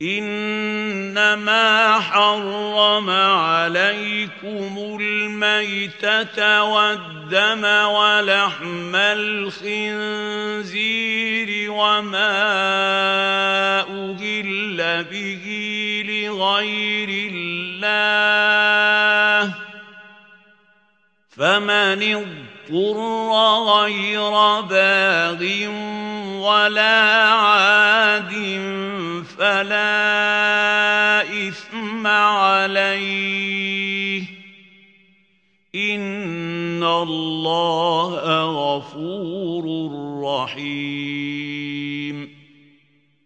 إنما حرم عليكم الميتة والدم ولحم الخنزير وما أهل به لغير الله فمن اضطر غير باغ ولا عاد فلا إثم عليه إن الله غفور رحيم